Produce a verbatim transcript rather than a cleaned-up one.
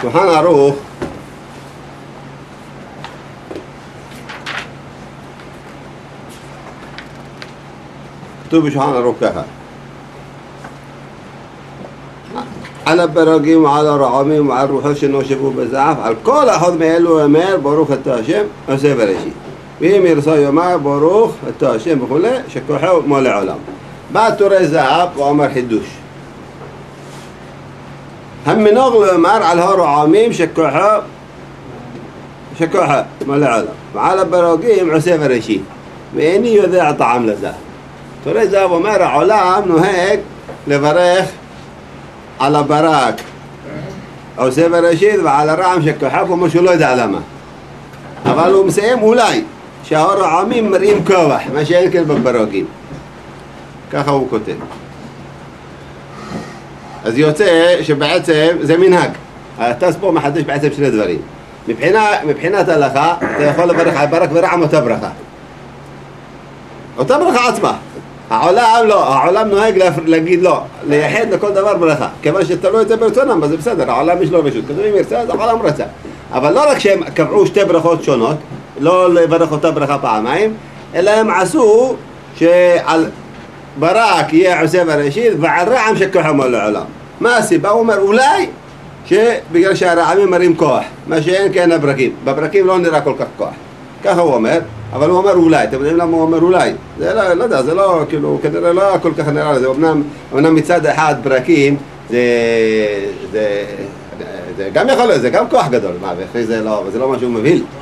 שולחן ערוך כתוב בשולחן ערוך ככה על הברגים ועל הרעמים ועל רוחות שנושבו בזעף על כל אחד מאלו אמר ברוך אתה השם עושה בראשית ואם ירצה יאמר ברוך אתה השם וכו' שכוחו מלא עולם. בא תורי זהב ואומר חידוש המנוג לאמר על הרעמים שכוחו שכוחו מלא עולם ועל הברגים עושה בראשית ואיני יודע טעם לזה. תורי זהב אומר העולם נוהג לברך על הברק עושה בראשית ועל הרעם שכוחו כמו שהוא לא יודע למה אבל הוא מסיים אולי שהרעמים מראים כוח מה שאין כן בברקים ככה הוא כותב. אז יוצא שבעצם זה מנהג התס פה מחדש בעצם שני דברים מבחינה, מבחינת הלכה אתה יכול לברך על ברק ורעם אותה ברכה אותה ברכה עצמה העולם לא, העולם נוהג להגיד לא, לייחד לכל דבר ברכה כיוון שתלוי את זה ברצונם, אז זה בסדר, העולם יש לו רשות כתוב אם ירצה, אז העולם רצה אבל לא רק שהם קבעו שתי ברכות שונות לא לברך אותה ברכה פעמיים אלא הם עשו שעל ברק יהיה עושה בראשית ועל רעם שכוחו מלא עולם. מה הסיבה? הוא אומר אולי שבגלל שהרעמים מראים כוח מה שאין כן הברקים, בברקים לא נראה כל כך כוח ככה הוא אומר, אבל הוא אומר אולי, אתם יודעים למה הוא אומר אולי? זה לא, לא יודע, זה לא, כאילו, כנראה לא כל כך נראה לזה, אמנם, אמנם מצד אחד ברקים, זה, זה, זה, זה גם יכול להיות, זה גם כוח גדול, מה, ואחרי זה לא, זה לא משהו מבהיל,